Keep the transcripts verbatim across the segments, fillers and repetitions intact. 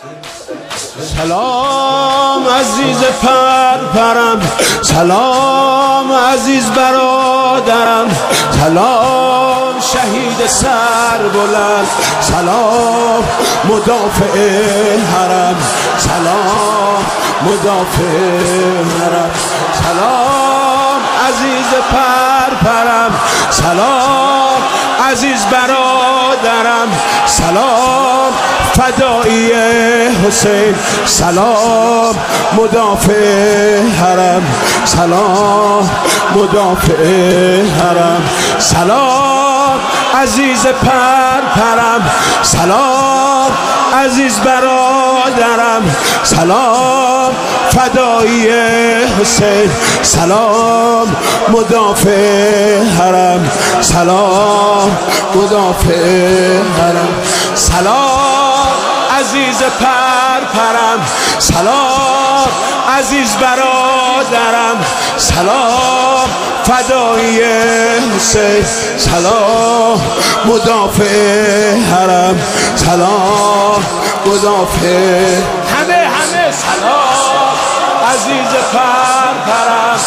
سلام عزیز پرپرم، سلام عزیز برادرم، سلام شهید سر بلند، سلام مدافع حرم، سلام مدافع حرم، سلام عزیز پرپرم، سلام عزیز برادرم، سلام فدایی حسین، سلام مدافع حرم، سلام مدافع حرم، سلام عزیز پرپرم، سلام عزیز برادرم، سلام فدایی حسین، سلام مدافع حرم، سلام مدافع حرم، سلام عزیز پرپرم، سلام عزیز برادرم، سلام فدایی حسین، سلام مدافع حرم، سلام مدافع همه همه سلام عزیز پرپرم،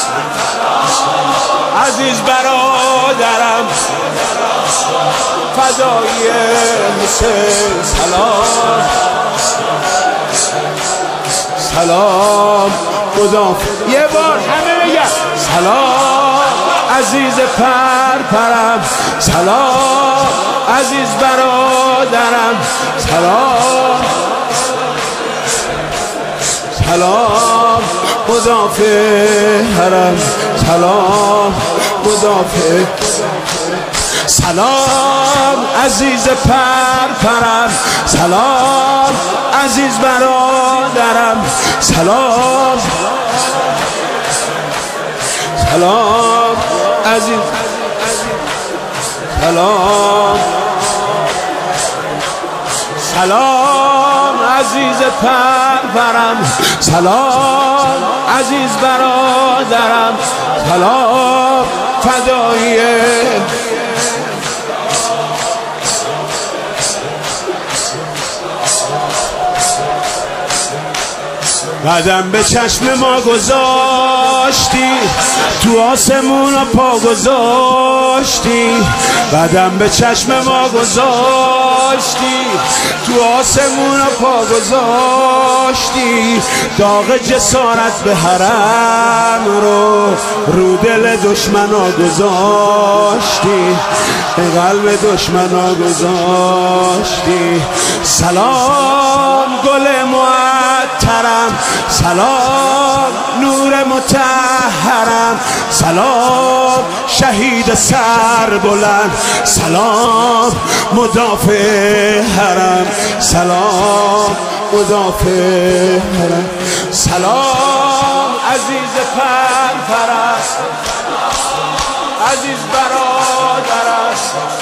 عزیز برادرم، فدایی حسین، سلام سلام مدافع. یه بار همه بگن سلام عزیز پرپرم، سلام عزیز برادرم، سلام سلام مدافع حرم، سلام مدافع، سلام عزیز پرپرم، سلام عزیز برادرم، سلام سلام عزیز سلام سلام عزیز پرپرم، سلام عزیز برادرم، سلام فدایی قدم به چشم ما گذاشتی، تو آسمون پا گذاشتی، قدم به چشم ما گذاشتی، تو آسمون پا گذاشتی، داغ جسارت به حرم رو رو دل دشمنا گذاشتی، قلب دشمنا گذاشتی. سلام گل معطرم، سلام نور مطهرم، سلام شهید سر بلند، سلام مدافع حرم، سلام مدافع حرم، سلام عزیز پرپرم، عزیز برادرم،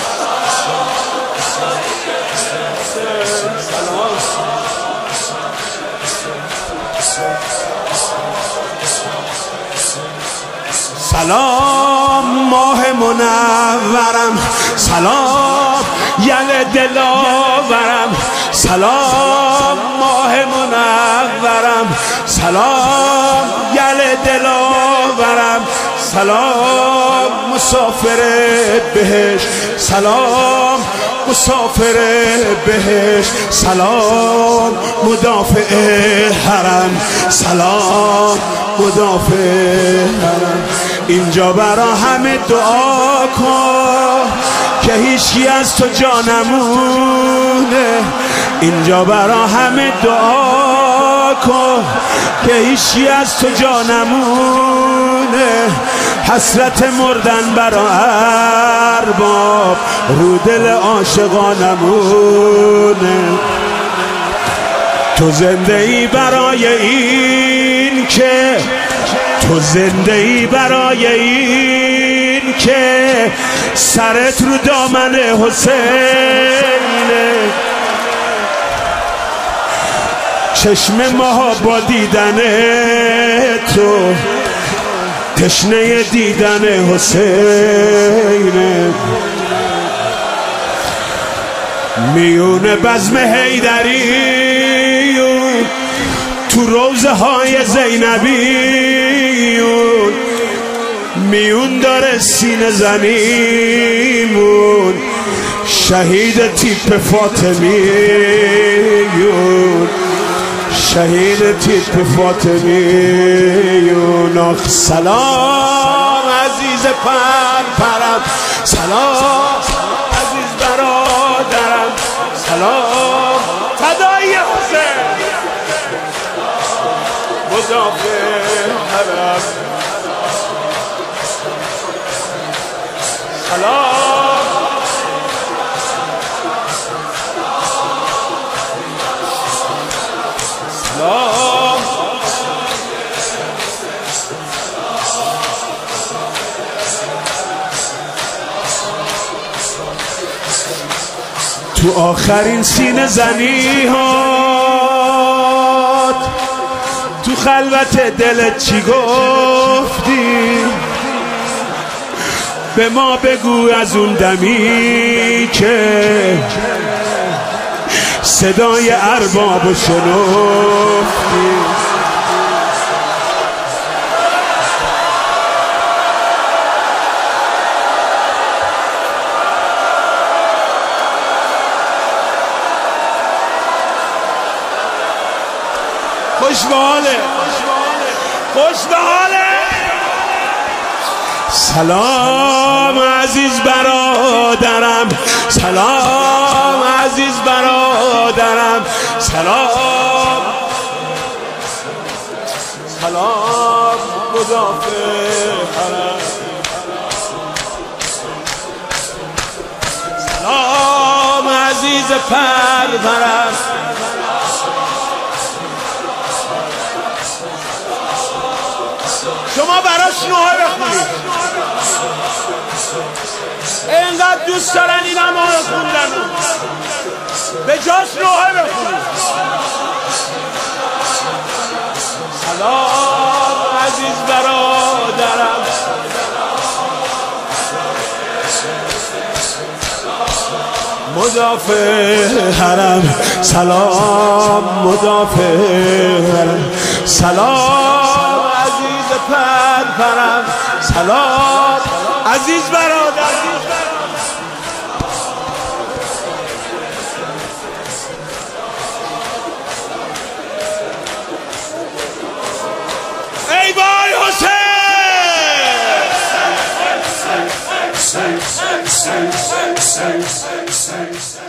سلام ماه منورم، سلام یل دلاورم، سلام ماه منورم، سلام یل دلاورم، سلام مسافر بهشت، سلام مسافر بهشت، سلام مدافع حرم، سلام مدافع حرم. اینجا برا همه دعا کن که هیچی از تو جا نمونه، اینجا برا همه دعا کن که هیچی از تو جا نمونه، حسرت مردن برا ارباب رو دل عاشقا نمونه. تو زنده ای برای این که تو زنده ای برای این که سرت رو دامن حسینه، چشم ما با دیدن تو تشنه دیدن حسینه. میون بزم حیدری تو روزه های زینبیون میون داره سینه زنیمون شهید تیپ فاطمیون شهید تیپ فاطمیون آخ سلام عزیز پر پرم سلام عزیز برادرم سلام فدای حسین مدافع حرم سلام سلام تو آخرین سینه زنی هات تو خلوت دلت چی گفتی به ما بگو از اون دمی که صدای ارباب شنفتی خوش به حاله خوش به حاله سلام عزیز برادرم سلام عزیز برادرم سلام سلام مدافع حرم سلام عزیز پرورم شما براش نوحه بخونید اینقدر دوست دارن این هم آن خوندن به جاش نوحه بخونید سلام عزیز برادرم مدافع حرم سلام مدافع حرم سلام عزیز پر پرم سلام عزیز برادر ای وای حسین